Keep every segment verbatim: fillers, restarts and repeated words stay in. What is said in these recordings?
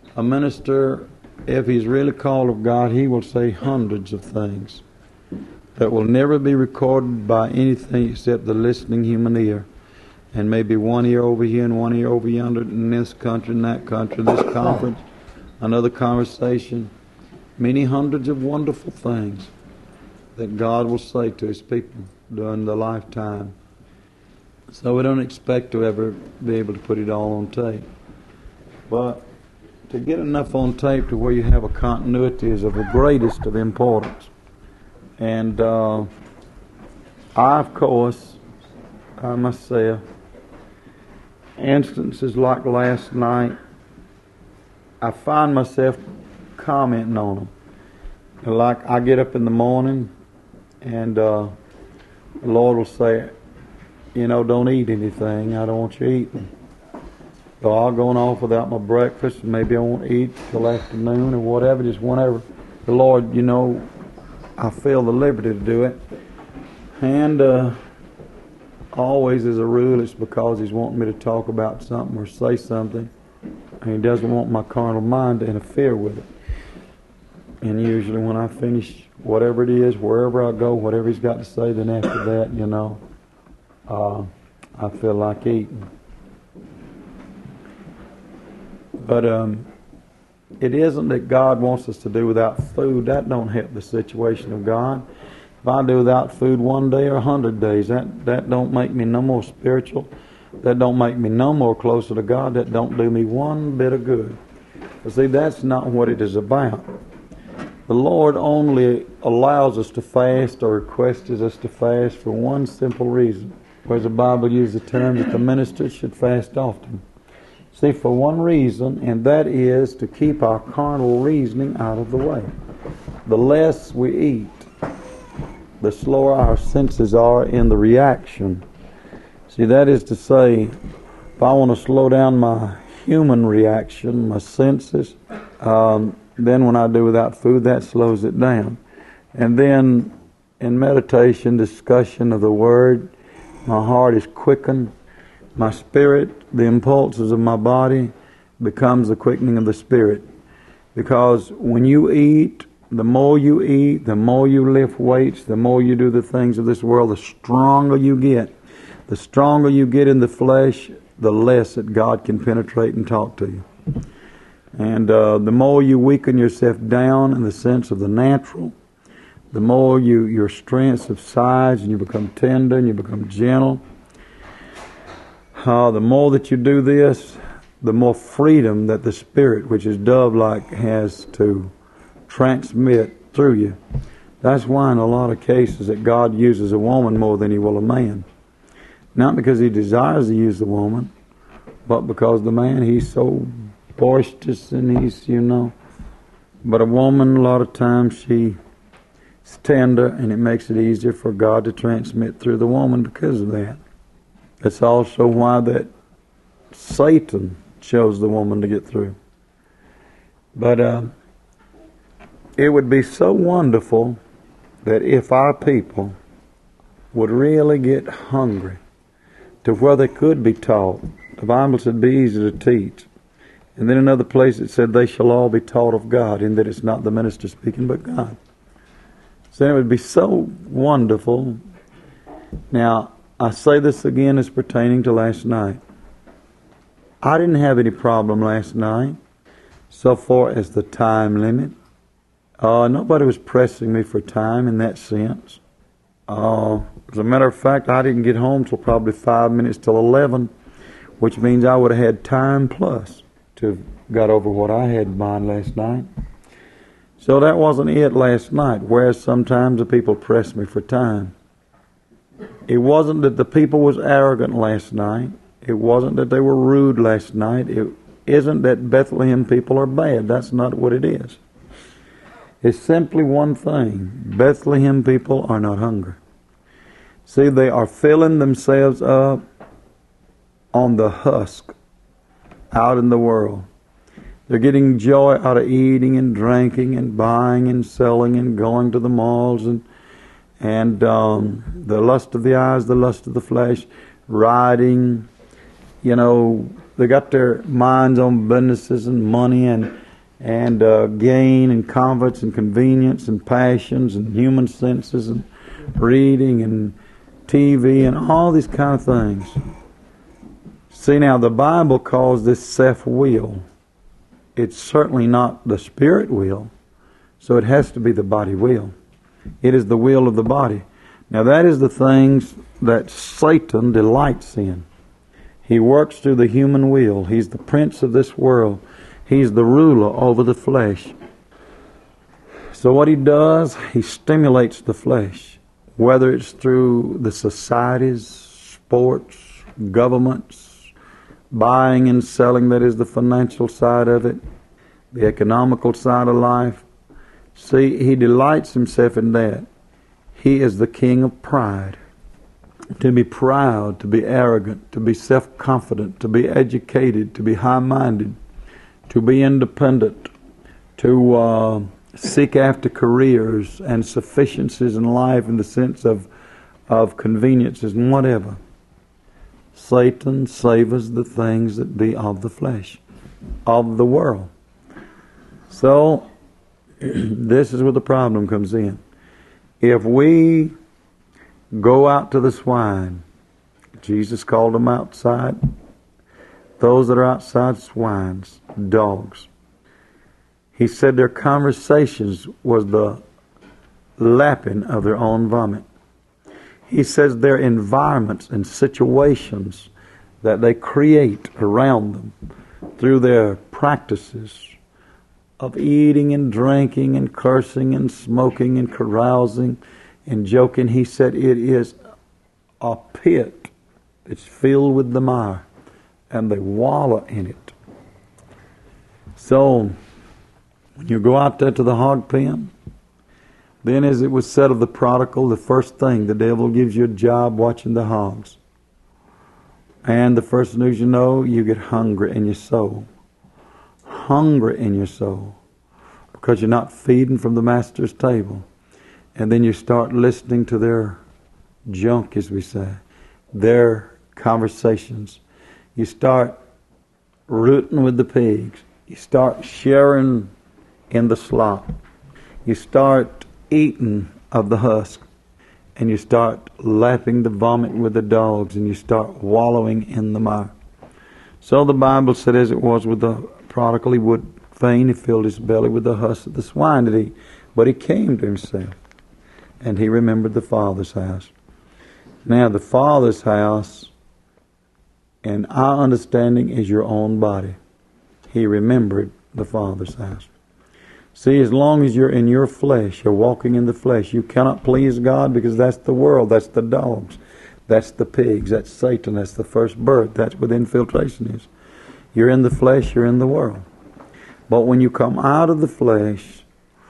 A minister, if he's really called of God, he will say hundreds of things that will never be recorded by anything except the listening human ear. And maybe one ear over here and one ear over yonder, in this country, in that country, this conference, another conversation. Many hundreds of wonderful things that God will say to His people during the lifetime. So we don't expect to ever be able to put it all on tape. But to get enough on tape to where you have a continuity is of the greatest of importance. And uh, I, of course, I must say, instances like last night, I find myself commenting on them. Like I get up in the morning and uh, the Lord will say, you know, don't eat anything. I don't want you eating. So I'll go off without my breakfast. Maybe I won't eat till afternoon or whatever, just whenever the Lord, you know, I feel the liberty to do it. And uh, always as a rule, it's because He's wanting me to talk about something or say something. And He doesn't want my carnal mind to interfere with it. And usually when I finish whatever it is, wherever I go, whatever He's got to say, then after that, you know, uh, I feel like eating. But um, it isn't that God wants us to do without food. That don't help the situation of God. If I do without food one day or a hundred days, that, that don't make me no more spiritual. That don't make me no more closer to God. That don't do me one bit of good. But see, that's not what it is about. The Lord only allows us to fast or requests us to fast for one simple reason. Whereas the Bible uses the term that the minister should fast often. See, for one reason, and that is to keep our carnal reasoning out of the way. The less we eat, the slower our senses are in the reaction. See, that is to say, if I want to slow down my human reaction, my senses, um, then when I do without food, that slows it down. And then in meditation, discussion of the Word, my heart is quickened. My spirit, the impulses of my body, becomes the quickening of the spirit. Because when you eat, the more you eat, the more you lift weights, the more you do the things of this world, the stronger you get. The stronger you get in the flesh, the less that God can penetrate and talk to you. And uh, the more you weaken yourself down in the sense of the natural, the more you your strength subsides and you become tender and you become gentle. Uh, the more that you do this, the more freedom that the Spirit, which is dove-like, has to transmit through you. That's why in a lot of cases that God uses a woman more than He will a man. Not because He desires to use the woman, but because the man, he's so boisterous and he's, you know. But a woman, a lot of times, she's tender, and it makes it easier for God to transmit through the woman because of that. That's also why that Satan chose the woman to get through. But uh, it would be so wonderful that if our people would really get hungry to where they could be taught. The Bible said be easy to teach. And then another place it said they shall all be taught of God, in that it's not the minister speaking but God. So it would be so wonderful. Now, I say this again as pertaining to last night. I didn't have any problem last night so far as the time limit. Uh, nobody was pressing me for time in that sense. Uh, as a matter of fact, I didn't get home till probably five minutes till eleven, which means I would have had time plus to have got over what I had in mind last night. So that wasn't it last night, whereas sometimes the people press me for time. It wasn't that the people was arrogant last night. It wasn't that they were rude last night. It isn't that Bethlehem people are bad. That's not what it is. It's simply one thing. Bethlehem people are not hungry. See, they are filling themselves up on the husk out in the world. They're getting joy out of eating and drinking and buying and selling and going to the malls and and um, the lust of the eyes, the lust of the flesh, riding, you know, they got their minds on businesses and money and and uh, gain and comforts and convenience and passions and human senses and reading and T V and all these kind of things. See, now the Bible calls this self-will. It's certainly not the spirit will, so it has to be the body will. It is the will of the body. Now that is the things that Satan delights in. He works through the human will. He's the prince of this world. He's the ruler over the flesh. So what he does, he stimulates the flesh, whether it's through the societies, sports, governments, buying and selling, that is the financial side of it, the economical side of life. See, he delights himself in that. He is the king of pride. To be proud, to be arrogant, to be self-confident, to be educated, to be high-minded, to be independent, to uh, seek after careers and sufficiencies in life in the sense of, of conveniences and whatever. Satan savors the things that be of the flesh, of the world. So, this is where the problem comes in. If we go out to the swine, Jesus called them outside, those that are outside, swines, dogs. He said their conversations was the lapping of their own vomit. He says their environments and situations that they create around them through their practices of eating and drinking and cursing and smoking and carousing and joking. He said it is a pit that's filled with the mire, and they wallow in it. So, when you go out there to the hog pen, then as it was said of the prodigal, the first thing, the devil gives you a job watching the hogs. And the first news you know, you get hungry in your soul. Hungry in your soul. Because you're not feeding from the master's table. And then you start listening to their junk, as we say. Their conversations. You start rooting with the pigs. You start sharing in the slop. You start eating of the husk. And you start lapping the vomit with the dogs. And you start wallowing in the mire. So the Bible said, as it was with the prodigal, he would fain have filled his belly with the husk of the swine that he, but he came to himself, and he remembered the Father's house. Now the Father's house, in our understanding, is your own body. He remembered the Father's house. See, as long as you're in your flesh, you're walking in the flesh, you cannot please God, because that's the world, that's the dogs, that's the pigs, that's Satan, that's the first birth, that's what infiltration is. You're in the flesh, you're in the world. But when you come out of the flesh,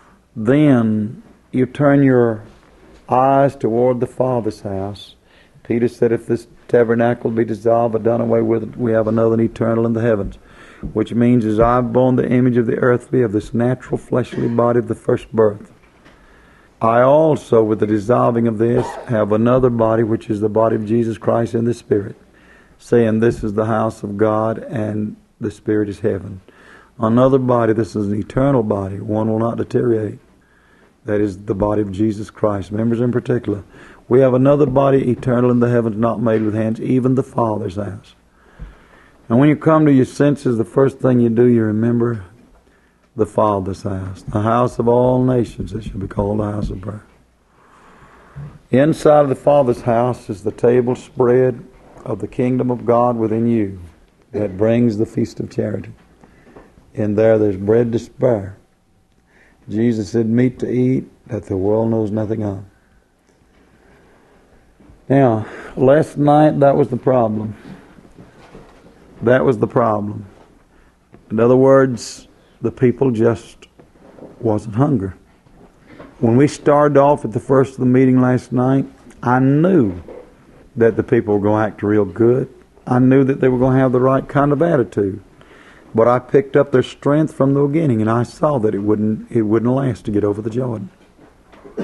then you turn your eyes toward the Father's house. Peter said, if this tabernacle be dissolved or done away with, we have another eternal in the heavens. Which means, as I've borne the image of the earthly, of this natural fleshly body of the first birth, I also, with the dissolving of this, have another body, which is the body of Jesus Christ in the Spirit, saying this is the house of God and the Spirit is heaven. Another body, this is an eternal body, one will not deteriorate. That is the body of Jesus Christ, members in particular. We have another body eternal in the heavens, not made with hands, even the Father's house. And when you come to your senses, the first thing you do, you remember the Father's house, the house of all nations. It should be called the house of prayer. Inside of the Father's house is the table spread of the kingdom of God within you that brings the feast of charity. In there, there's bread to spare. Jesus said, meat to eat that the world knows nothing of. Now, last night, that was the problem. That was the problem. In other words, the people just wasn't hungry. When we started off at the first of the meeting last night, I knew that the people were going to act real good. I knew that they were going to have the right kind of attitude. But I picked up their strength from the beginning, and I saw that it wouldn't it wouldn't last to get over the Jordan.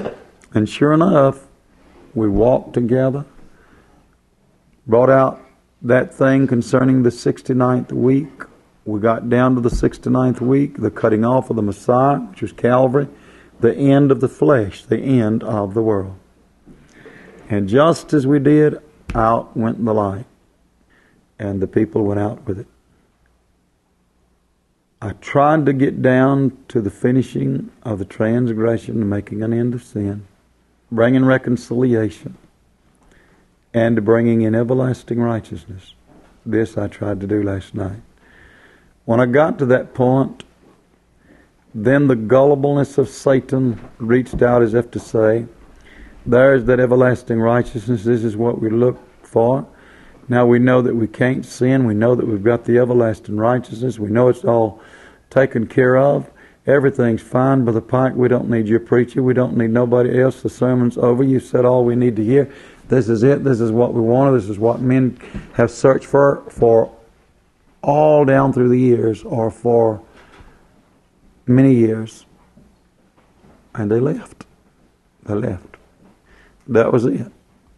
And sure enough, we walked together, brought out that thing concerning the sixty-ninth week. We got down to the sixty-ninth week, the cutting off of the Messiah, which was Calvary, the end of the flesh, the end of the world. And just as we did, out went the light, and the people went out with it. I tried to get down to the finishing of the transgression, making an end of sin, bringing reconciliation, and bringing in everlasting righteousness. This I tried to do last night. When I got to that point, then the gullibleness of Satan reached out as if to say, there's that everlasting righteousness. This is what we look for. Now we know that we can't sin. We know that we've got the everlasting righteousness. We know it's all taken care of. Everything's fine, Brother Pike. We don't need your preacher. We don't need nobody else. The sermon's over. You said all we need to hear. This is it. This is what we wanted. This is what men have searched for for all down through the years, or for many years. And they left. They left. That was it.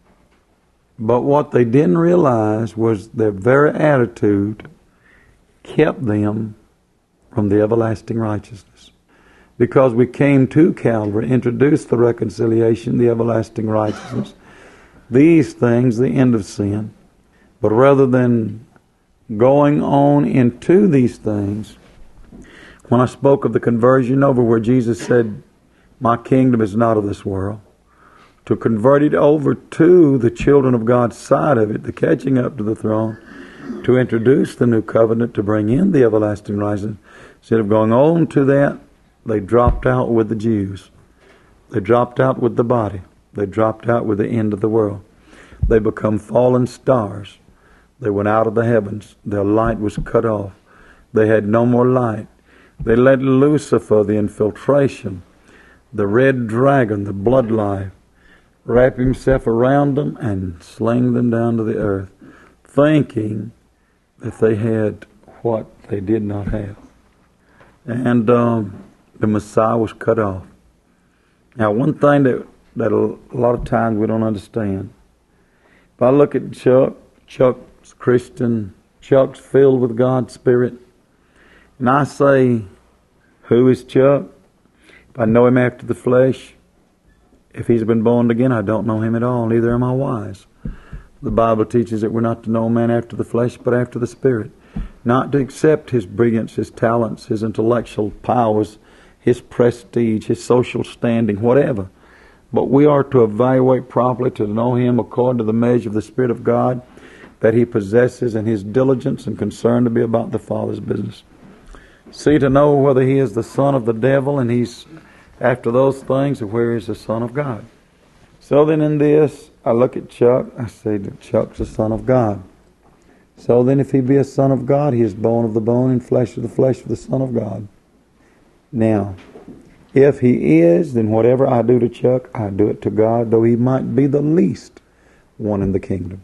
But what they didn't realize was their very attitude kept them from the everlasting righteousness. Because we came to Calvary, introduced the reconciliation, the everlasting righteousness, these things, the end of sin. But rather than going on into these things, when I spoke of the conversion over where Jesus said, my kingdom is not of this world, to convert it over to the children of God's side of it, the catching up to the throne, to introduce the new covenant, to bring in the everlasting righteousness. Instead of going on to that, they dropped out with the Jews. They dropped out with the body. They dropped out with the end of the world. They become fallen stars. They went out of the heavens. Their light was cut off. They had no more light. They let Lucifer, the infiltration, the red dragon, the blood life, wrap himself around them and sling them down to the earth, thinking that they had what they did not have. And um, the Messiah was cut off. Now, one thing that, that a lot of times we don't understand, if I look at Chuck, Chuck's Christian, Chuck's filled with God's Spirit, and I say, who is Chuck? If I know him after the flesh, if he's been born again, I don't know him at all. Neither am I wise. The Bible teaches that we're not to know a man after the flesh, but after the Spirit. Not to accept his brilliance, his talents, his intellectual powers, his prestige, his social standing, whatever. But we are to evaluate properly, to know him according to the measure of the Spirit of God that he possesses, and his diligence and concern to be about the Father's business. See, to know whether he is the son of the devil and he's after those things, or where is the Son of God. So then in this, I look at Chuck, I say that Chuck's the Son of God. So then if he be a son of God, he is bone of the bone and flesh of the flesh of the Son of God. Now, if he is, then whatever I do to Chuck, I do it to God, though he might be the least one in the kingdom.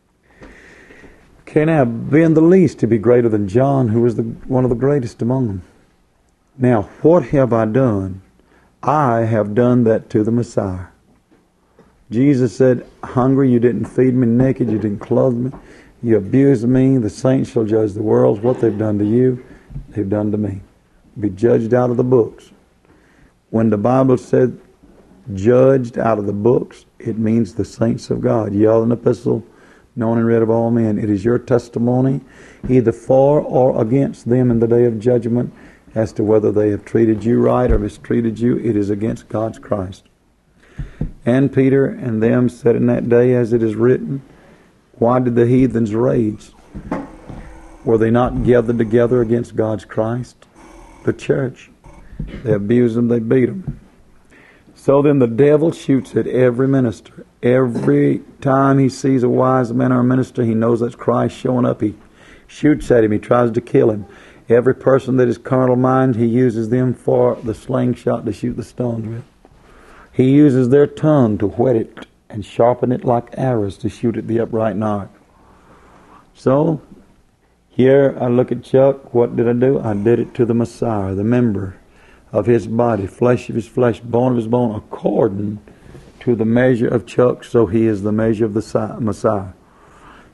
Okay, now, being the least to be greater than John, who was the, one of the greatest among them. Now, what have I done? I have done that to the Messiah. Jesus said, hungry, you didn't feed me, naked, you didn't clothe me, you abused me, the saints shall judge the world. What they've done to you, they've done to me. Be judged out of the books. When the Bible said judged out of the books, it means the saints of God. Ye are an epistle known and read of all men. It is your testimony, either for or against them in the day of judgment, as to whether they have treated you right or mistreated you. It is against God's Christ. And Peter and them said in that day, as it is written, why did the heathens rage? Were they not gathered together against God's Christ? The church. They abused them, they beat them. So then the devil shoots at every minister. Every time he sees a wise man or a minister, he knows that's Christ showing up. He shoots at him. He tries to kill him. Every person that is carnal mind, he uses them for the slingshot to shoot the stones with. He uses their tongue to whet it and sharpen it like arrows to shoot at the upright in arc. So, here I look at Chuck. What did I do? I did it to the Messiah, the member of his body, flesh of his flesh, bone of his bone, according to the measure of Chuck, so he is the measure of the Messiah.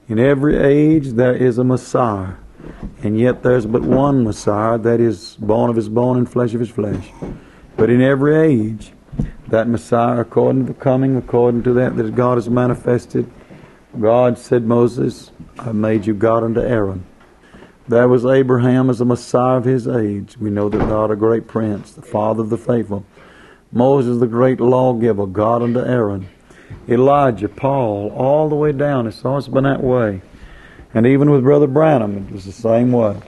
In every age there is a Messiah, and yet there's but one Messiah, that is bone of his bone and flesh of his flesh. But in every age, that Messiah, according to the coming, according to that that God has manifested, God said, Moses, I made you God unto Aaron. There was Abraham as a Messiah of his age. We know that God, a great prince, the father of the faithful. Moses, the great lawgiver, God unto Aaron. Elijah, Paul, all the way down. It's always been that way. And even with Brother Branham, it was the same way.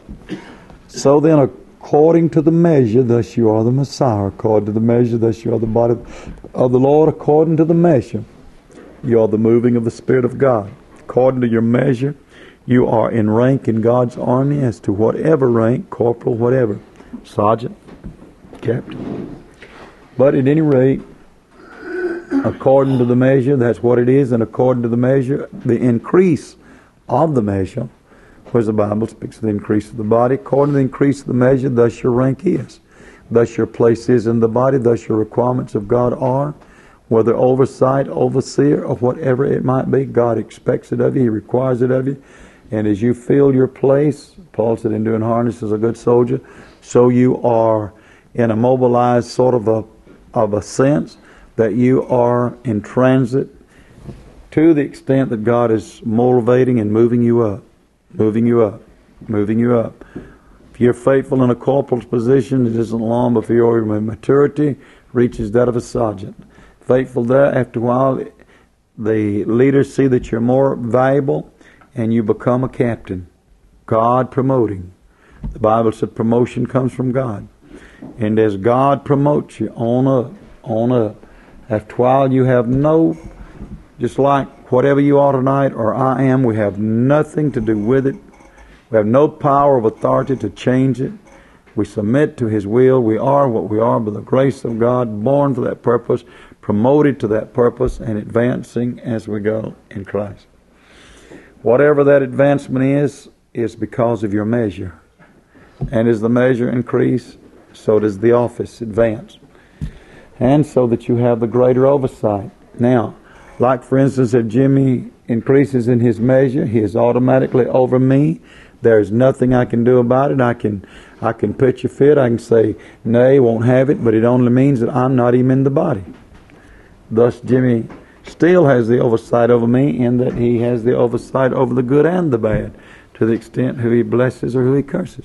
So then, according to the measure, thus you are the Messiah. According to the measure, thus you are the body of the Lord. According to the measure, you are the moving of the Spirit of God. According to your measure, you are in rank in God's army as to whatever rank, corporal, whatever, sergeant, captain. But at any rate, according to the measure, that's what it is, and according to the measure, the increase of the measure, whereas the Bible speaks of the increase of the body, according to the increase of the measure, thus your rank is. Thus your place is in the body, thus your requirements of God are. Whether oversight, overseer, or whatever it might be, God expects it of you, He requires it of you. And as you fill your place, Paul said, in doing harness as a good soldier, so you are in a mobilized sort of a of a sense that you are in transit to the extent that God is motivating and moving you up, moving you up, moving you up. If you're faithful in a corporal's position, it isn't long before your maturity reaches that of a sergeant. Faithful there, after a while, the leaders see that you're more valuable, and you become a captain. God promoting. The Bible said promotion comes from God. And as God promotes you on up, on up, after a while you have no, just like whatever you are tonight or I am, we have nothing to do with it. We have no power of authority to change it. We submit to His will. We are what we are by the grace of God, born for that purpose, promoted to that purpose, and advancing as we go in Christ. Whatever that advancement is, is because of your measure. And as the measure increase, so does the office advance. And so that you have the greater oversight. Now, like for instance, if Jimmy increases in his measure, he is automatically over me. There is nothing I can do about it. I can I can pitch a fit. I can say, nay, won't have it, but it only means that I'm not even in the body. Thus, Jimmy still has the oversight over me in that he has the oversight over the good and the bad, to the extent who he blesses or who he curses.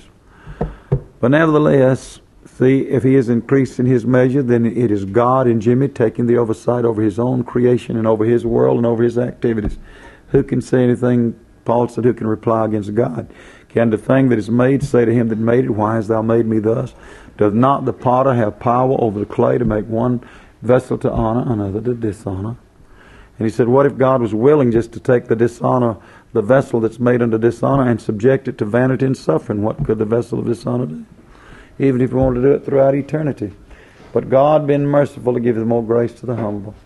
But nevertheless, see, if he is increased in his measure, then it is God in Jimmy taking the oversight over his own creation and over his world and over his activities. Who can say anything? Paul said, who can reply against God? Can the thing that is made say to him that made it, why hast thou made me thus? Does not the potter have power over the clay to make one vessel to honor, another to dishonor? And he said, what if God was willing just to take the dishonor, the vessel that's made unto dishonor, and subject it to vanity and suffering? What could the vessel of dishonor do? Even if he wanted to do it throughout eternity. But God being merciful to give more grace to the humble.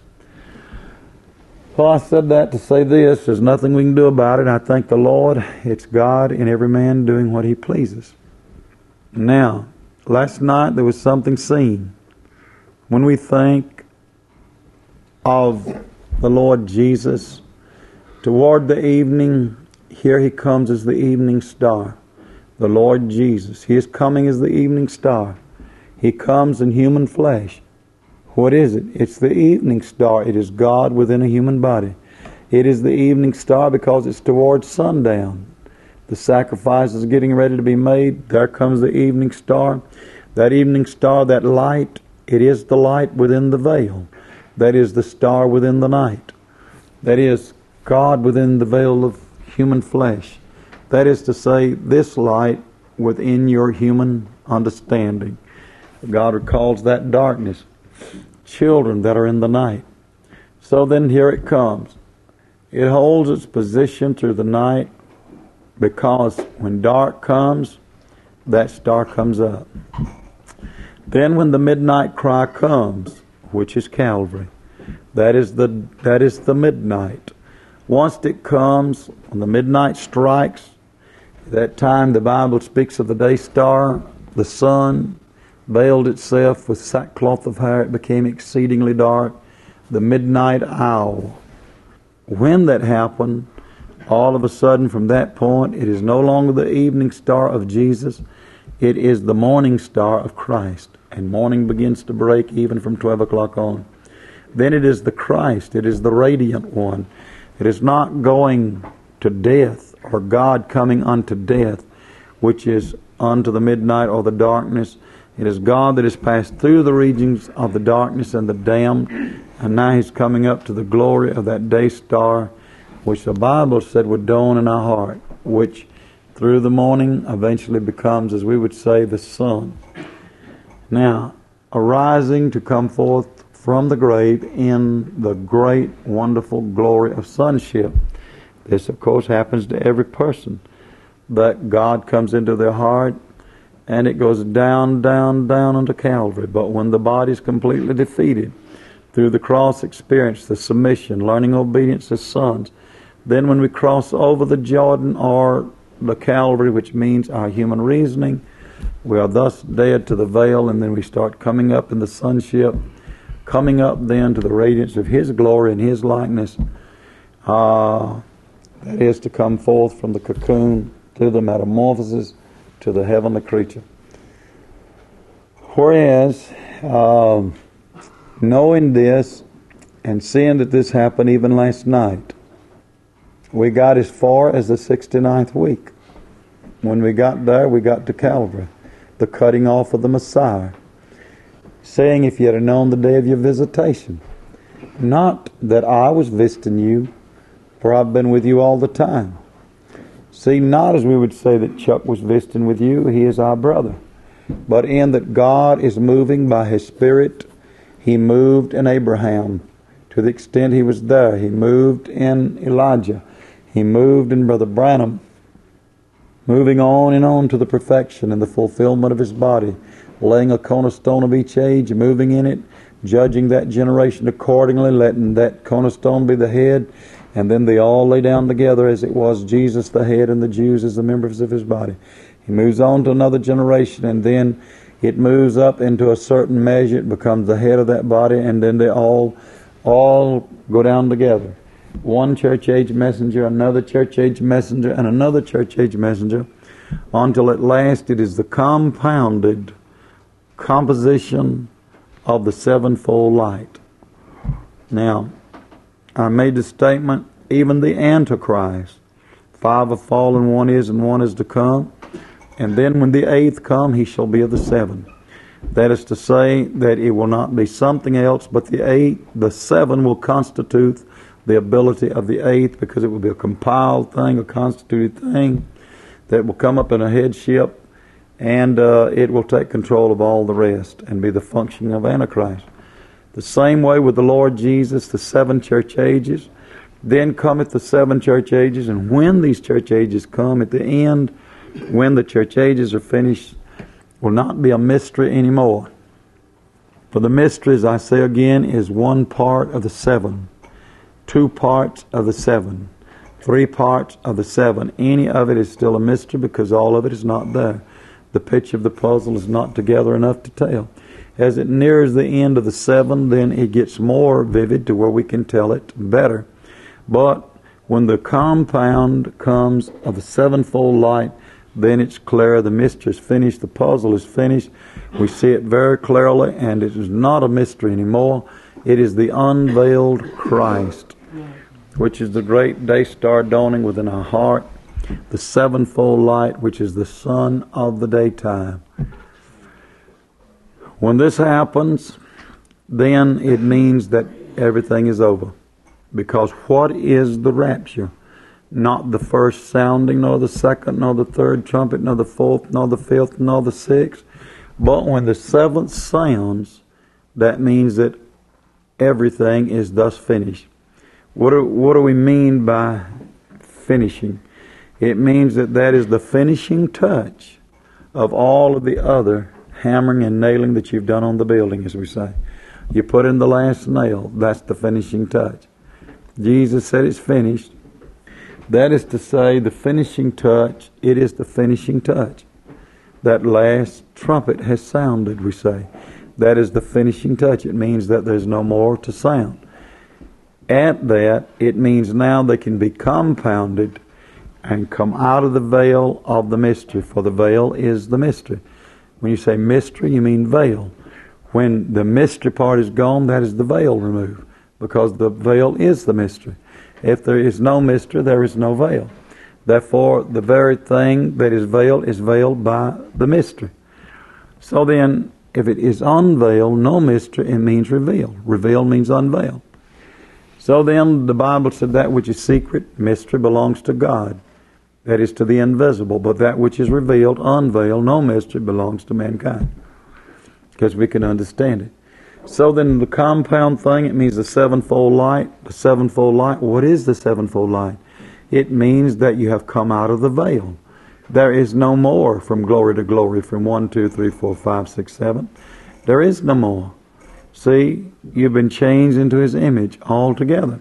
Well, I said that to say this. There's nothing we can do about it. I thank the Lord. It's God and every man doing what he pleases. Now, last night there was something seen. When we think of the Lord Jesus, toward the evening, here he comes as the evening star. The Lord Jesus. He is coming as the evening star. He comes in human flesh. What is it? It's the evening star. It is God within a human body. It is the evening star because it's towards sundown. The sacrifice is getting ready to be made. There comes the evening star. That evening star, that light, it is the light within the veil. That is the star within the night. That is God within the veil of human flesh. That is to say, this light within your human understanding. God calls that darkness. Children that are in the night. So then here it comes. It holds its position through the night because when dark comes, that star comes up. Then when the midnight cry comes, which is Calvary, that is the that is the midnight. Once it comes, when the midnight strikes, that time the Bible speaks of the day star, the sun veiled itself with sackcloth of hair, it became exceedingly dark, the midnight hour. When that happened, All of a sudden, from that point, it is no longer the evening star of Jesus. It is the morning star of Christ. And morning begins to break even from twelve o'clock on. Then it is the Christ. It is the radiant one. It is not going to death or God coming unto death, which is unto the midnight or the darkness. It is God that has passed through the regions of the darkness and the damned, and now He's coming up to the glory of that day star, which the Bible said would dawn in our heart, which through the morning eventually becomes, as we would say, the sun. Now, arising to come forth from the grave in the great, wonderful glory of sonship. This, of course, happens to every person. That God comes into their heart, and it goes down, down, down into Calvary. But when the body is completely defeated, through the cross experience, the submission, learning obedience as sons, then when we cross over the Jordan or the Calvary, which means our human reasoning, we are thus dead to the veil, and then we start coming up in the sonship, coming up then to the radiance of His glory and His likeness. Uh, that is to come forth from the cocoon to the metamorphosis to the heavenly creature. Whereas, uh, knowing this and seeing that this happened even last night, we got as far as the sixty-ninth week. When we got there, we got to Calvary, the cutting off of the Messiah, saying, if you had known the day of your visitation, not that I was visiting you, for I've been with you all the time. See, not as we would say that Chuck was visiting with you, he is our brother, but in that God is moving by His Spirit. He moved in Abraham to the extent he was there. He moved in Elijah. He moved in Brother Branham, moving on and on to the perfection and the fulfillment of His body, laying a cornerstone of each age, moving in it, judging that generation accordingly, letting that cornerstone be the head, and then they all lay down together as it was Jesus the head and the Jews as the members of His body. He moves on to another generation, and then it moves up into a certain measure. It becomes the head of that body, and then they all all go down together. One church age messenger, another church age messenger, and another church age messenger, until at last it is the compounded composition of the sevenfold light. Now, I made the statement, even the Antichrist, five have fallen, one is, and one is to come. And then when the eighth come, he shall be of the seven. That is to say that it will not be something else, but the eight, the seven will constitute the ability of the eighth, because it will be a compiled thing, a constituted thing that will come up in a headship, and uh, it will take control of all the rest and be the function of Antichrist. The same way with the Lord Jesus, the seven church ages. Then cometh the seven church ages, and when these church ages come, at the end, when the church ages are finished, will not be a mystery anymore. For the mystery, as I say again, is one part of the seven, two parts of the seven, three parts of the seven. Any of it is still a mystery because all of it is not there. The pitch of the puzzle is not together enough to tell. As it nears the end of the seven, then it gets more vivid to where we can tell it better. But when the compound comes of the sevenfold light, then it's clear, the mystery is finished, the puzzle is finished. We see it very clearly, and it is not a mystery anymore. It is the unveiled Christ, which is the great day star dawning within our heart, the sevenfold light, which is the sun of the daytime. When this happens, then it means that everything is over. Because what is the rapture? Not the first sounding, nor the second, nor the third trumpet, nor the fourth, nor the fifth, nor the sixth. But when the seventh sounds, that means that everything is thus finished. What do, what do we mean by finishing? It means that that is the finishing touch of all of the other hammering and nailing that you've done on the building, as we say. You put in the last nail, that's the finishing touch. Jesus said it's finished. That is to say, the finishing touch, it is the finishing touch. That last trumpet has sounded, we say. That is the finishing touch. It means that there's no more to sound. at that, it means now they can be compounded and come out of the veil of the mystery, for the veil is the mystery. When you say mystery, you mean veil. When the mystery part is gone, that is the veil removed, because the veil is the mystery. If there is no mystery, there is no veil. Therefore, the very thing that is veiled is veiled by the mystery. So then, if it is unveiled, no mystery, it means revealed. Revealed means unveiled. So then, the Bible said that which is secret, mystery, belongs to God. That is to the invisible. But that which is revealed, unveiled, no mystery, belongs to mankind. Because we can understand it. So then the compound thing, it means the sevenfold light. The sevenfold light, what is the sevenfold light? It means that you have come out of the veil. There is no more from glory to glory, from one, two, three, four, five, six, seven. There is no more. See, you've been changed into His image altogether.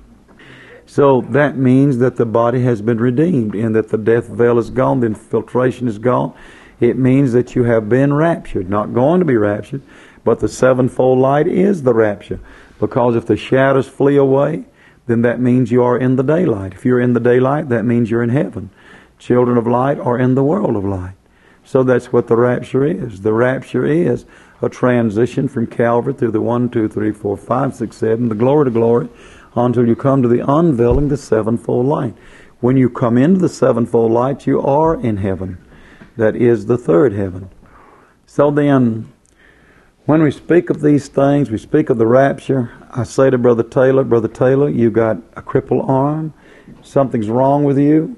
So that means that the body has been redeemed, and that the death veil is gone, the infiltration is gone. It means that you have been raptured, not going to be raptured, but the sevenfold light is the rapture. Because if the shadows flee away, then that means you are in the daylight. If you're in the daylight, that means you're in heaven. Children of light are in the world of light. So that's what the rapture is. The rapture is a transition from Calvary through the one, two, three, four, five, six, seven, the glory to glory, until you come to the unveiling, the sevenfold light. When you come into the sevenfold light, you are in heaven. That is the third heaven. So then, when we speak of these things, we speak of the rapture, I say to Brother Taylor, Brother Taylor, you got a crippled arm, something's wrong with you.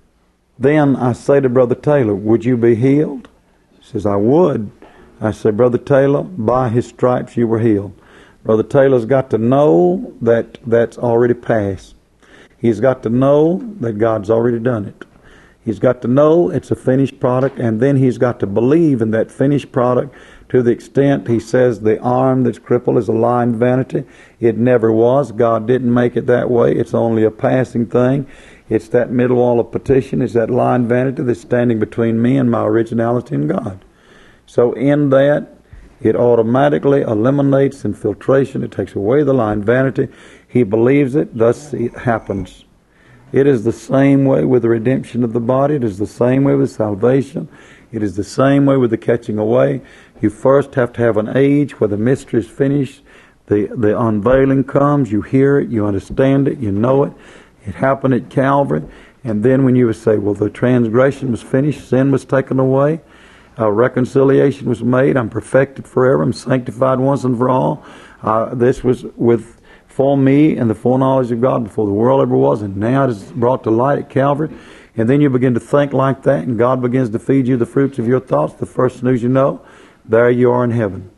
Then I say to Brother Taylor, would you be healed? He says, I would. I say, Brother Taylor, by His stripes you were healed. Brother Taylor's got to know that that's already passed. He's got to know that God's already done it. He's got to know it's a finished product, and then he's got to believe in that finished product to the extent he says the arm that's crippled is a lying vanity. It never was. God didn't make it that way. It's only a passing thing. It's that middle wall of petition. It's that lying vanity that's standing between me and my originality in God. So in that, it automatically eliminates infiltration. It takes away the lying vanity. He believes it, thus it happens. It is the same way with the redemption of the body. It is the same way with salvation. It is the same way with the catching away. You first have to have an age where the mystery is finished. The, the unveiling comes. You hear it. You understand it. You know it. It happened at Calvary. And then when you would say, well, the transgression was finished. Sin was taken away. Uh, reconciliation was made. I'm perfected forever. I'm sanctified once and for all. Uh, this was with for me and the foreknowledge of God before the world ever was, and now it is brought to light at Calvary. And then you begin to think like that, and God begins to feed you the fruits of your thoughts. The first news you know, there you are in heaven,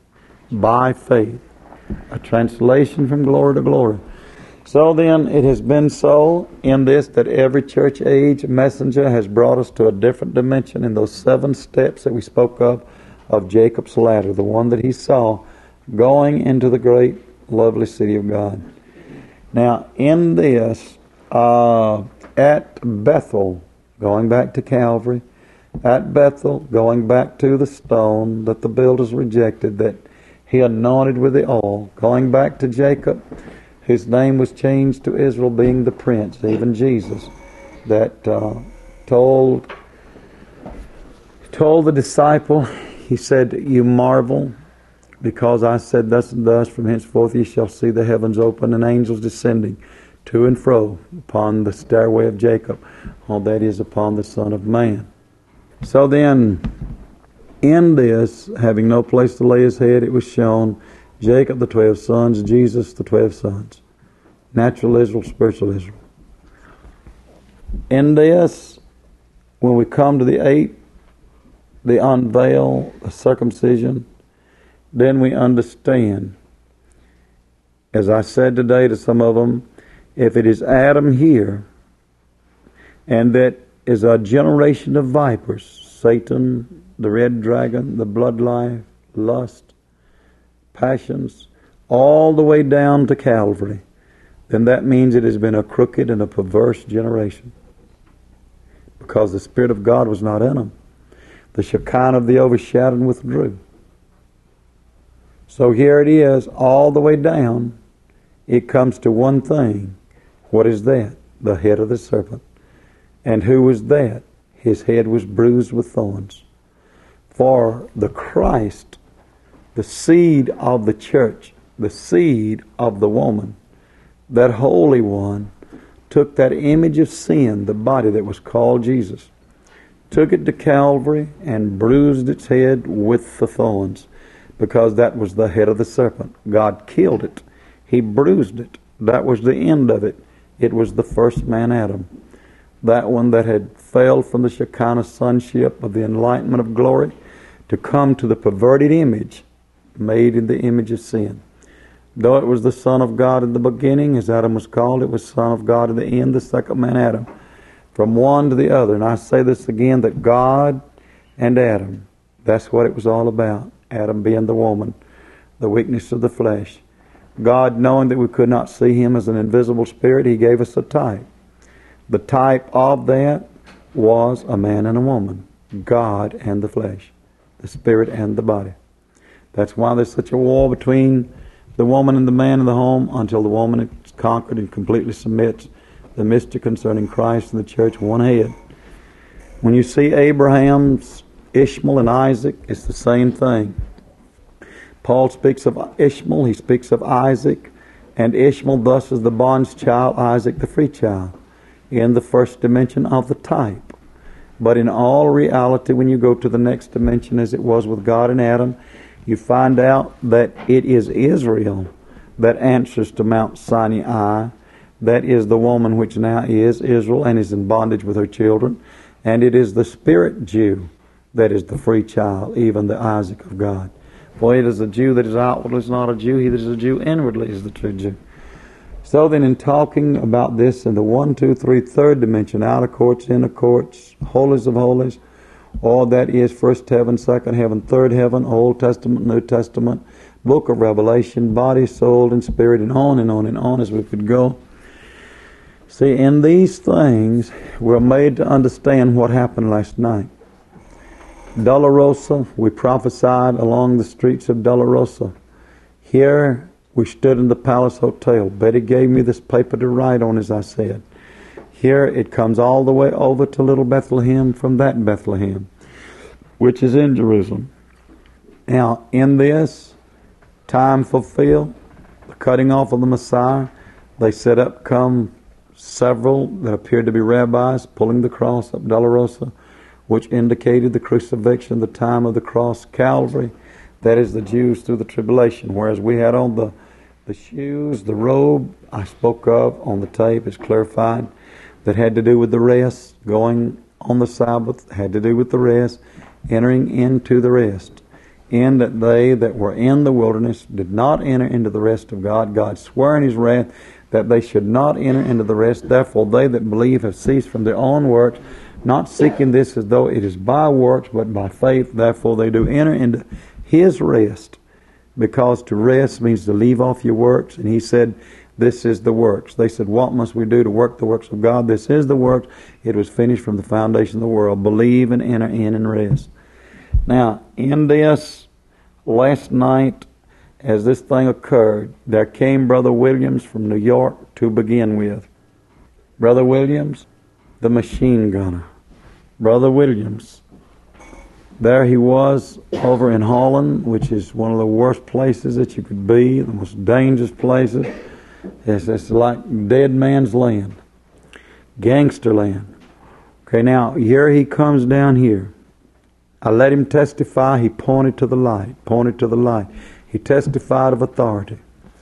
by faith. A translation from glory to glory. So then, it has been so in this that every church age messenger has brought us to a different dimension in those seven steps that we spoke of, of Jacob's ladder, the one that he saw going into the great lovely city of God. Now, in this, uh, at Bethel, going back to Calvary, at Bethel, going back to the stone that the builders rejected, that he anointed with the oil, going back to Jacob, whose name was changed to Israel, being the prince, even Jesus, that uh, told told the disciple, he said, you marvel, because I said thus and thus, from henceforth ye shall see the heavens open and angels descending to and fro upon the stairway of Jacob. All that is upon the Son of Man. So then, in this, having no place to lay his head, it was shown Jacob the twelve sons, Jesus the twelve sons. Natural Israel, spiritual Israel. In this, when we come to the eight, the unveil, the circumcision, then we understand, as I said today to some of them, if it is Adam here, and that is a generation of vipers, Satan, the red dragon, the bloodline, lust, passions, all the way down to Calvary, then that means it has been a crooked and a perverse generation. Because the Spirit of God was not in them. The Shekinah of the overshadowing withdrew. So here it is, all the way down it comes to one thing. What is that? The head of the serpent. And who was that? His head was bruised with thorns. For the Christ, the seed of the church, the seed of the woman, that Holy One, took that image of sin, the body that was called Jesus, took it to Calvary and bruised its head with the thorns, because that was the head of the serpent. God killed it. He bruised it. That was the end of it. It was the first man, Adam. That one that had fell from the Shekinah sonship of the enlightenment of glory to come to the perverted image, made in the image of sin. Though it was the Son of God in the beginning, as Adam was called, it was Son of God in the end, the second man, Adam. From one to the other. And I say this again, that God and Adam, that's what it was all about. Adam being the woman, the weakness of the flesh. God, knowing that we could not see Him as an invisible spirit, He gave us a type. The type of that was a man and a woman. God and the flesh. The spirit and the body. That's why there's such a war between the woman and the man in the home, until the woman is conquered and completely submits the mystery concerning Christ and the church, one head. When you see Abraham's Ishmael and Isaac, it's the same thing. Paul speaks of Ishmael, he speaks of Isaac, and Ishmael thus is the bond's child, Isaac the free child, in the first dimension of the type. But in all reality, when you go to the next dimension, as it was with God and Adam, you find out that it is Israel that answers to Mount Sinai. That is the woman which now is Israel and is in bondage with her children. And it is the spirit Jew that is the free child, even the Isaac of God. For it is a Jew that is outwardly is not a Jew, he that is a Jew inwardly is the true Jew. So then, in talking about this in the one, two, three, third dimension, outer courts, inner courts, holies of holies, all that is first heaven, second heaven, third heaven, Old Testament, New Testament, book of Revelation, body, soul, and spirit, and on and on and on as we could go. See, in these things, we're made to understand what happened last night. Dolorosa, we prophesied along the streets of Dolorosa. Here, we stood in the Palace Hotel. Betty gave me this paper to write on, as I said. Here, it comes all the way over to Little Bethlehem from that Bethlehem, which is in Jerusalem. Now, in this, time fulfilled, the cutting off of the Messiah, they set up come several that appeared to be rabbis pulling the cross up Dolorosa, which indicated the crucifixion, the time of the cross, Calvary. That is the Jews through the tribulation. Whereas we had on the, the shoes, the robe I spoke of on the tape is clarified, that had to do with the rest, going on the Sabbath, had to do with the rest, entering into the rest. In that they that were in the wilderness did not enter into the rest of God. God swore in His wrath that they should not enter into the rest. Therefore they that believe have ceased from their own works, not seeking this as though it is by works, but by faith. Therefore they do enter into His rest, because to rest means to leave off your works. And He said, this is the works. They said, what must we do to work the works of God? This is the works. It was finished from the foundation of the world. Believe and enter in and rest. Now, in this, last night, as this thing occurred, there came Brother Williams from New York to begin with. Brother Williams, the machine gunner. Brother Williams, there he was over in Holland, which is one of the worst places that you could be, the most dangerous places. It's, it's like dead man's land, gangster land. Okay, now here he comes down here. I let him testify. He pointed to the light, pointed to the light. He testified of authority.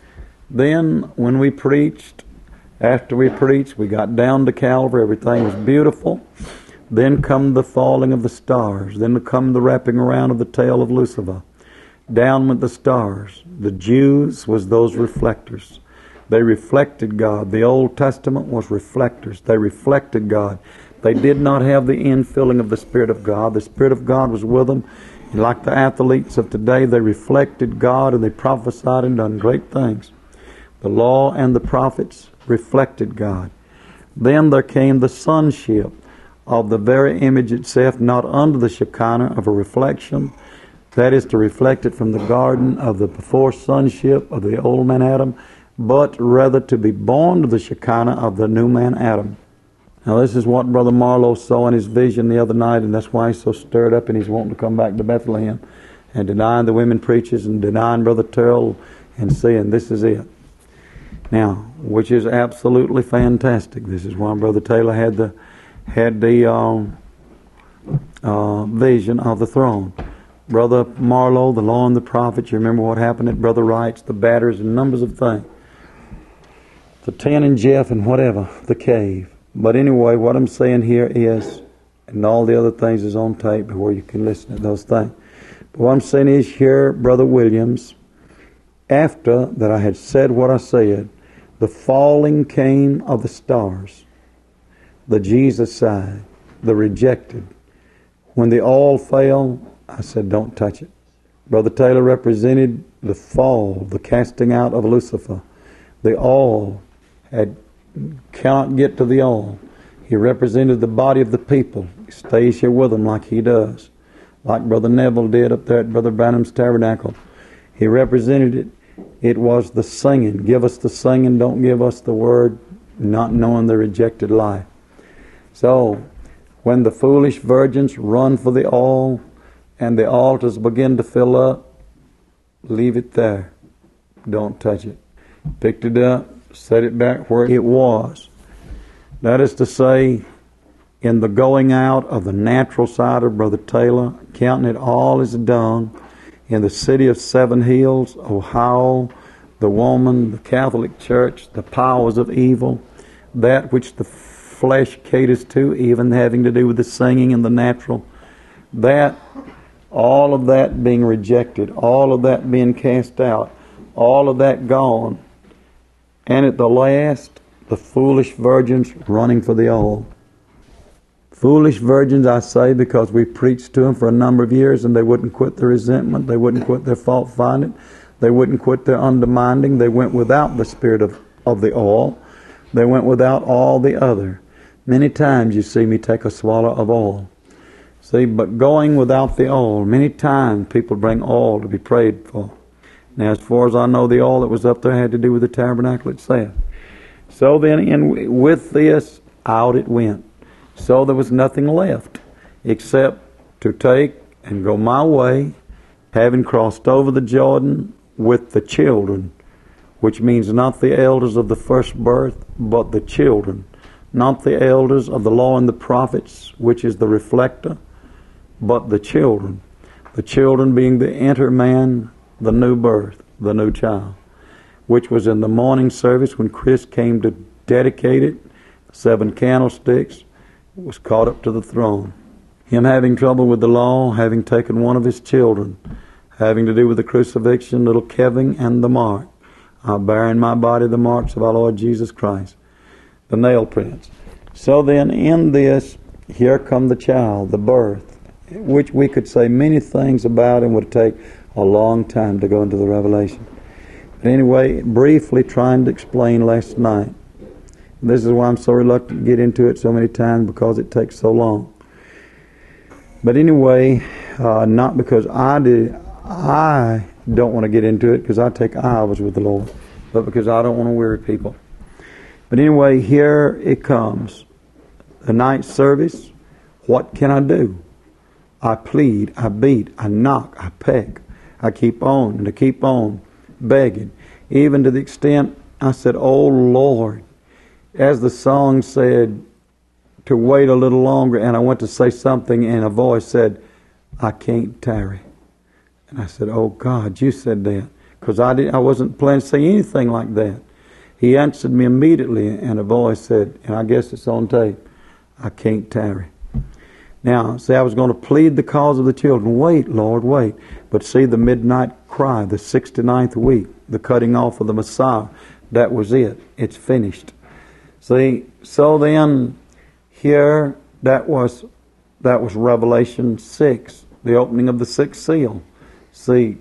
Then when we preached, after we preached, we got down to Calvary. Everything was beautiful. Then come the falling of the stars. Then come the wrapping around of the tail of Lucifer. Down went the stars. The Jews was those reflectors. They reflected God. The Old Testament was reflectors. They reflected God. They did not have the infilling of the Spirit of God. The Spirit of God was with them. And like the athletes of today, they reflected God and they prophesied and done great things. The law and the prophets reflected God. Then there came the sonship of the very image itself, not under the Shekinah of a reflection. That is to reflect it from the garden of the before sonship of the old man Adam, but rather to be born to the Shekinah of the new man Adam. Now this is what Brother Marlowe saw in his vision the other night, and that's why he's so stirred up and he's wanting to come back to Bethlehem and denying the women preachers and denying Brother Terrell and saying this is it. Now, which is absolutely fantastic. This is why Brother Taylor had the had the um, uh, vision of the throne. Brother Marlowe, the law and the prophets, you remember what happened at Brother Wright's, the batters and numbers of things. The ten and Jeff and whatever, the cave. But anyway, what I'm saying here is, and all the other things is on tape where you can listen to those things. But what I'm saying is here, Brother Williams, after that I had said what I said, the falling came of the stars, the Jesus side, the rejected. When the all fell, I said, don't touch it. Brother Taylor represented the fall, the casting out of Lucifer. The all had cannot get to the all. He represented the body of the people. He stays here with them like he does, like Brother Neville did up there at Brother Branham's tabernacle. He represented it. It was the singing. Give us the singing, don't give us the word, not knowing the rejected life. So, when the foolish virgins run for the all, and the altars begin to fill up, leave it there. Don't touch it. Picked it up, set it back where it was. That is to say, in the going out of the natural side of Brother Taylor, counting it all as dung, in the city of Seven Hills, Ohio, the woman, the Catholic Church, the powers of evil, that which the flesh caters to, even having to do with the singing and the natural, that, all of that being rejected, all of that being cast out, all of that gone, and at the last, the foolish virgins running for the all. Foolish virgins, I say, because we preached to them for a number of years and they wouldn't quit their resentment, they wouldn't quit their fault finding, they wouldn't quit their undermining, they went without the spirit of, of the all, they went without all the other. Many times you see me take a swallow of oil. See, but going without the oil, many times people bring oil to be prayed for. Now, as far as I know, the oil that was up there had to do with the tabernacle itself. So then, in, with this, out it went. So there was nothing left except to take and go my way, having crossed over the Jordan with the children, which means not the elders of the first birth, but the children. Not the elders of the law and the prophets, which is the reflector, but the children. The children being the inner man, the new birth, the new child, which was in the morning service when Chris came to dedicate it, seven candlesticks, was caught up to the throne. Him having trouble with the law, having taken one of his children, having to do with the crucifixion, little Kevin and the mark. I bear in my body the marks of our Lord Jesus Christ, the nail prints. So then in this, here come the child, the birth, which we could say many things about and would take a long time to go into the revelation. But anyway, briefly trying to explain last night. This is why I'm so reluctant to get into it so many times, because it takes so long. But anyway, uh, not because I did, I don't want to get into it because I take hours with the Lord, but because I don't want to weary people. But anyway, here it comes. The night service, what can I do? I plead, I beat, I knock, I peck. I keep on and I keep on begging. Even to the extent I said, oh Lord, as the song said, to wait a little longer, and I went to say something and a voice said, I can't tarry. And I said, oh God, you said that. Because I, didn't, I wasn't planning to say anything like that. He answered me immediately, and a voice said, and I guess it's on tape, I can't tarry. Now, see, I was going to plead the cause of the children. Wait, Lord, wait. But see, the midnight cry, the sixty-ninth week, the cutting off of the Messiah, that was it. It's finished. See, so then, here, that was that was Revelation six, the opening of the sixth seal. See,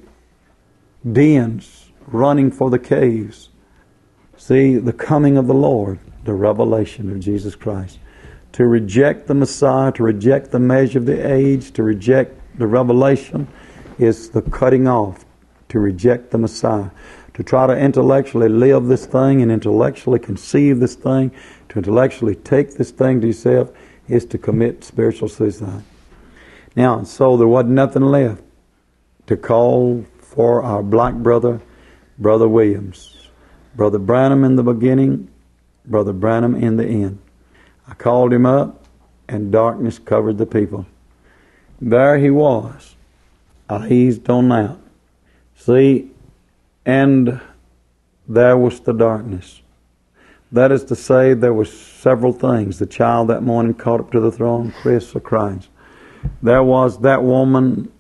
demons running for the caves. See, the coming of the Lord, the revelation of Jesus Christ. To reject the Messiah, to reject the measure of the age, to reject the revelation is the cutting off. To reject the Messiah. To try to intellectually live this thing and intellectually conceive this thing, to intellectually take this thing to yourself, is to commit spiritual suicide. Now, so there wasn't nothing left to call for our black brother, Brother Williams. Brother Branham in the beginning, Brother Branham in the end. I called him up, and darkness covered the people. There he was. I eased on out. See, and there was the darkness. That is to say, there were several things. The child that morning caught up to the throne, Chris or Christ. There was that woman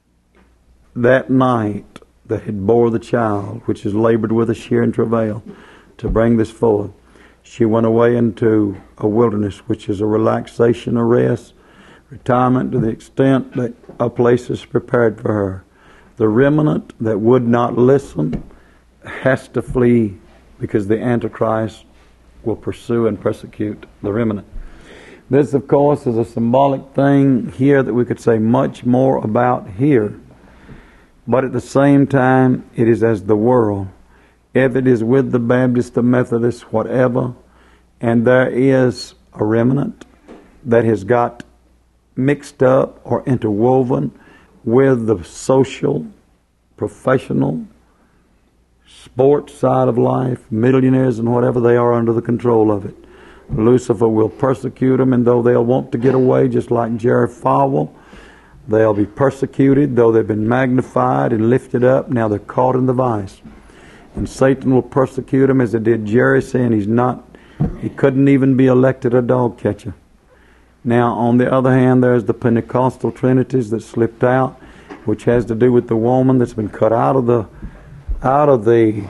that night that had bore the child, which is labored with a sheer and travail to bring this forth. She went away into a wilderness, which is a relaxation, a rest, retirement to the extent that a place is prepared for her. The remnant that would not listen has to flee, because the Antichrist will pursue and persecute the remnant. This, of course, is a symbolic thing here that we could say much more about here. But at the same time, it is as the world. If it is with the Baptist, the Methodist, whatever, and there is a remnant that has got mixed up or interwoven with the social, professional, sports side of life, millionaires and whatever, they are under the control of it. Lucifer will persecute them, and though they'll want to get away, just like Jerry Falwell, they'll be persecuted, though they've been magnified and lifted up. Now they're caught in the vice. And Satan will persecute him as it did Jerry, saying he's not, he couldn't even be elected a dog catcher. Now, on the other hand, there's the Pentecostal Trinities that slipped out, which has to do with the woman that's been cut out of the, out of the,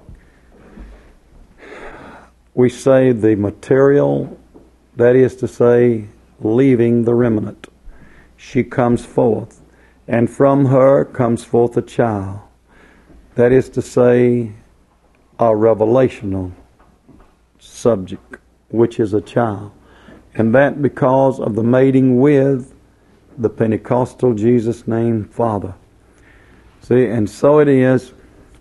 we say the material, that is to say, leaving the remnant. She comes forth, and from her comes forth a child. That is to say, a revelational subject, which is a child. And that because of the mating with the Pentecostal Jesus named Father. See, and so it is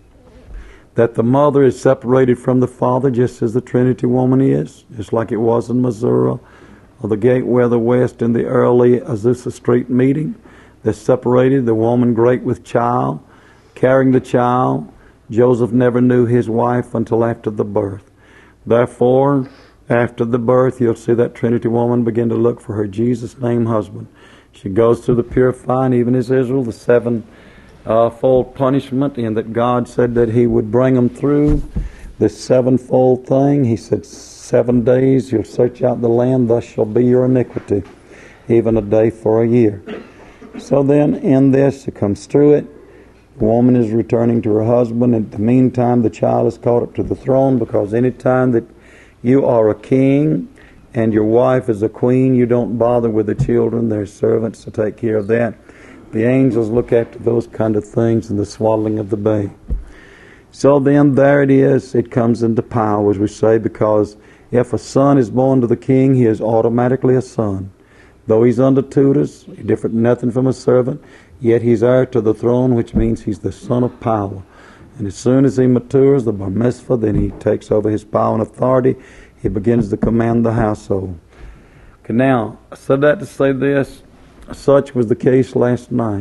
that the mother is separated from the father, just as the Trinity woman is, just like it was in Missouri, or the Gateway of the West in the early Azusa Street meeting. They're separated, the woman great with child, carrying the child. Joseph never knew his wife until after the birth. Therefore, after the birth, you'll see that Trinity woman begin to look for her Jesus-named husband. She goes through the purifying, even as Israel, the seven uh, fold punishment, and that God said that He would bring them through this sevenfold thing. He said, seven days you'll search out the land, thus shall be your iniquity, even a day for a year. So then, in this, it comes through it. The woman is returning to her husband. In the meantime, the child is caught up to the throne, because any time that you are a king and your wife is a queen, you don't bother with the children. There's servants to take care of that. The angels look after those kind of things and the swaddling of the babe. So then there it is. It comes into power, as we say, because if a son is born to the king, he is automatically a son. Though he's under tutors, different nothing from a servant, yet he's heir to the throne, which means he's the son of power. And as soon as he matures, the bar mitzvah, then he takes over his power and authority. He begins to command the household. Okay, now, I said that to say this. Such was the case last night.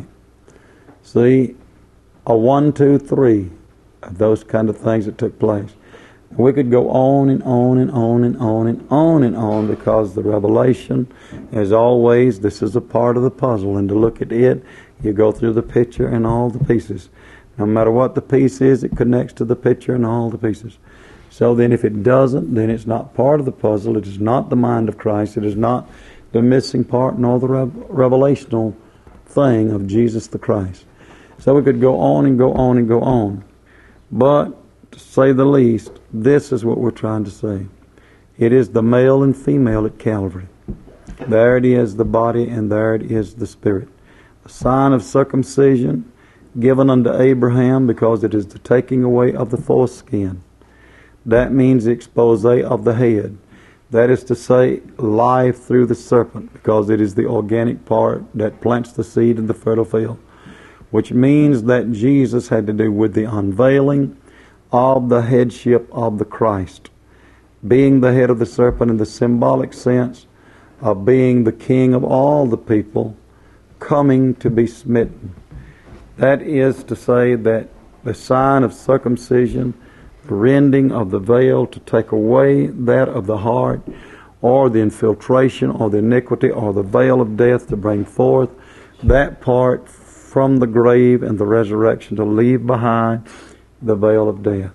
See, a one, two, three of those kind of things that took place. We could go on and on and on and on and on and on, because the revelation, as always, this is a part of the puzzle. And to look at it, you go through the picture and all the pieces. No matter what the piece is, it connects to the picture and all the pieces. So then if it doesn't, then it's not part of the puzzle. It is not the mind of Christ. It is not the missing part, nor the rev- revelational thing of Jesus the Christ. So we could go on and go on and go on. But, to say the least, this is what we're trying to say. It is the male and female at Calvary. There it is, the body, and there it is, the spirit. A sign of circumcision given unto Abraham, because it is the taking away of the foreskin. That means the expose of the head. That is to say, life through the serpent, because it is the organic part that plants the seed in the fertile field. Which means that Jesus had to do with the unveiling of the headship of the Christ, being the head of the serpent in the symbolic sense of being the king of all the people, coming to be smitten. That is to say that the sign of circumcision, the rending of the veil to take away that of the heart, or the infiltration, or the iniquity, or the veil of death to bring forth that part from the grave and the resurrection, to leave behind the veil of death.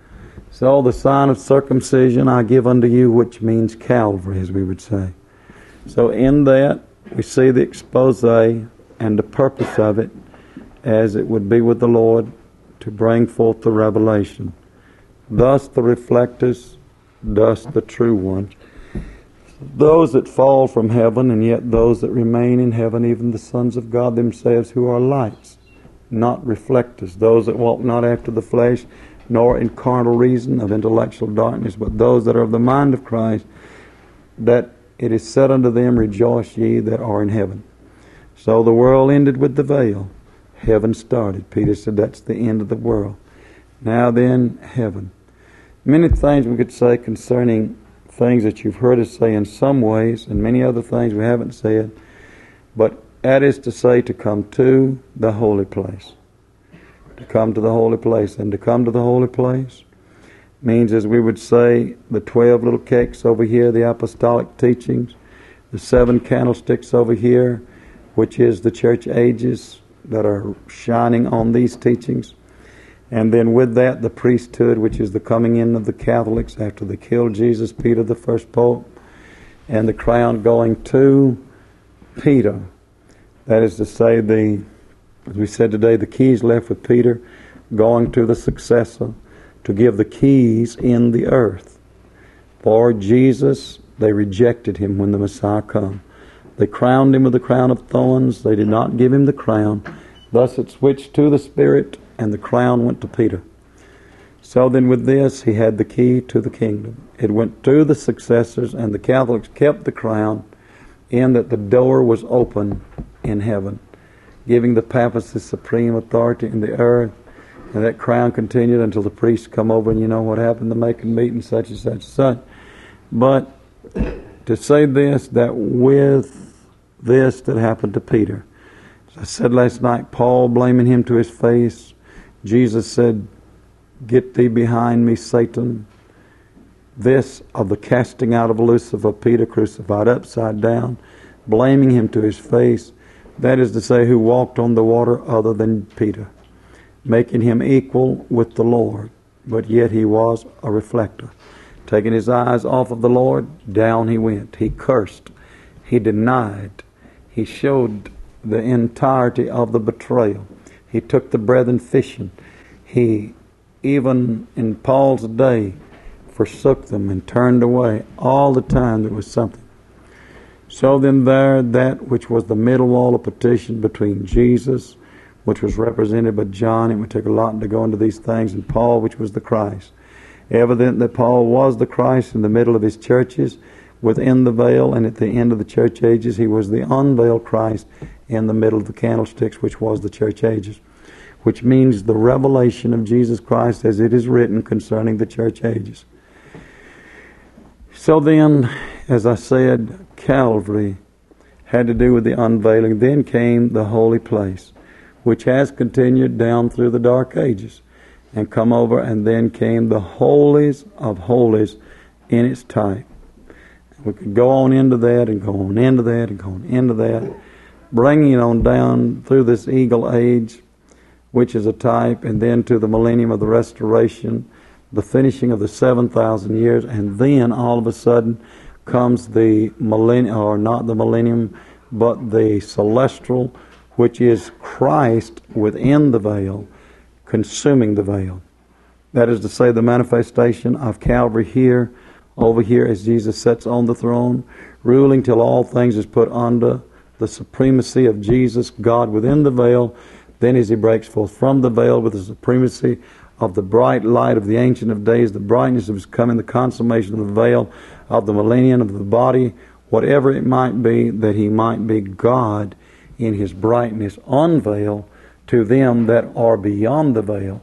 So the sign of circumcision I give unto you, which means Calvary, as we would say. So in that, we see the expose and the purpose of it, as it would be with the Lord, to bring forth the revelation. Thus the reflectors, thus the true ones. Those that fall from heaven, and yet those that remain in heaven, even the sons of God themselves, who are lights, not reflectors. Those that walk not after the flesh, nor in carnal reason of intellectual darkness, but those that are of the mind of Christ, that it is said unto them, rejoice ye that are in heaven. So the world ended with the veil. Heaven started. Peter said that's the end of the world. Now then, heaven. Many things we could say concerning things that you've heard us say in some ways, and many other things we haven't said, but that is to say, to come to the holy place. To come to the holy place. And to come to the holy place means, as we would say, the twelve little cakes over here, the apostolic teachings, the seven candlesticks over here, which is the church ages that are shining on these teachings. And then with that, the priesthood, which is the coming in of the Catholics after they killed Jesus, Peter the first pope, and the crown going to Peter. That is to say, the, as we said today, the keys left with Peter, going to the successor to give the keys in the earth. For Jesus, they rejected him when the Messiah come. They crowned him with the crown of thorns. They did not give him the crown. Thus it switched to the Spirit, and the crown went to Peter. So then with this, he had the key to the kingdom. It went to the successors, and the Catholics kept the crown, in that the door was open in heaven, giving the papacy supreme authority in the earth. And that crown continued until the priests come over, and you know what happened, the making meat and such and such and such. But to say this, that with this that happened to Peter, as I said last night, Paul blaming him to his face, Jesus said, get thee behind me, Satan. This of the casting out of Lucifer, Peter crucified upside down, blaming him to his face. That is to say, who walked on the water other than Peter, making him equal with the Lord, but yet he was a reflector. Taking his eyes off of the Lord, down he went. He cursed. He denied. He showed the entirety of the betrayal. He took the brethren fishing. He, even in Paul's day, forsook them and turned away. All the time there was something. So then there, that which was the middle wall of petition between Jesus, which was represented by John, it would take a lot to go into these things, and Paul, which was the Christ. Evident that Paul was the Christ in the middle of his churches, within the veil, and at the end of the church ages, he was the unveiled Christ in the middle of the candlesticks, which was the church ages, which means the revelation of Jesus Christ as it is written concerning the church ages. So then, as I said, Calvary had to do with the unveiling. Then came the holy place, which has continued down through the dark ages and come over, and then came the holies of holies in its type. We could go on into that and go on into that and go on into that, bringing it on down through this eagle age, which is a type, and then to the millennium of the restoration, the finishing of the seven thousand years, and then all of a sudden comes the millennium, or not the millennium, but the celestial, which is Christ within the veil, consuming the veil. That is to say, the manifestation of Calvary here, over here, as Jesus sits on the throne, ruling till all things is put under the supremacy of Jesus, God within the veil. Then as he breaks forth from the veil with the supremacy of the bright light of the Ancient of Days, the brightness of his coming, the consummation of the veil, of the millennium, of the body, whatever it might be, that he might be God in his brightness, unveil to them that are beyond the veil,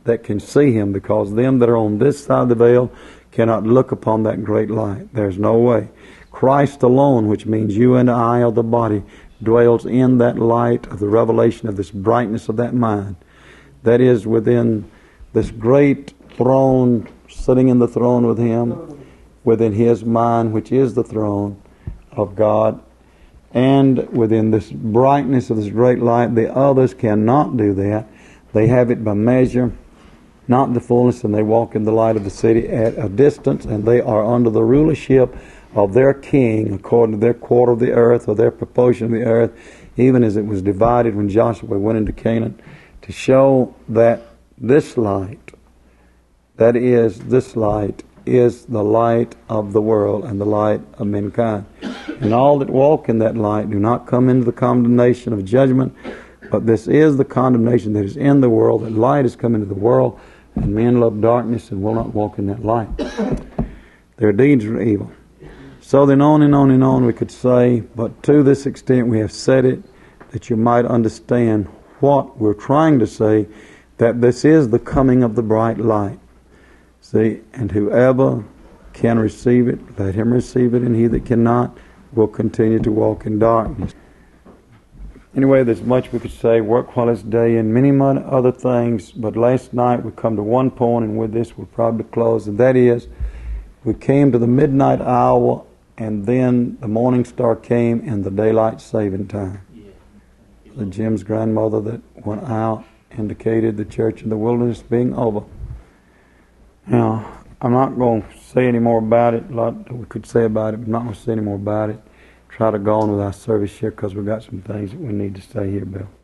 that can see Him, because them that are on this side of the veil cannot look upon that great light. There's no way. Christ alone, which means you and I are the body, dwells in that light of the revelation of this brightness of that mind. That is within this great throne, sitting in the throne with Him, within His mind, which is the throne of God, and within this brightness of this great light. The others cannot do that. They have it by measure, not the fullness, and they walk in the light of the city at a distance, and they are under the rulership of their king according to their quarter of the earth, or their proportion of the earth, even as it was divided when Joshua went into Canaan, to show that this light, that is, this light, is the light of the world and the light of mankind. And all that walk in that light do not come into the condemnation of judgment, but this is the condemnation that is in the world, that light has come into the world, and men love darkness and will not walk in that light. Their deeds are evil. So then on and on and on we could say, but to this extent we have said it, that you might understand what we're trying to say, that this is the coming of the bright light. See, and whoever can receive it, let him receive it, and he that cannot will continue to walk in darkness. Anyway, there's much we could say, work while it's day, and many other things, but last night we come to one point, and with this we'll probably close, and that is, we came to the midnight hour, and then the morning star came in the daylight saving time. The Jim's grandmother that went out indicated the church in the wilderness being over. Now, I'm not going to say any more about it. A lot that we could say about it, but I'm not going to say any more about it. Try to go on with our service here, because we've got some things that we need to say here, Bill.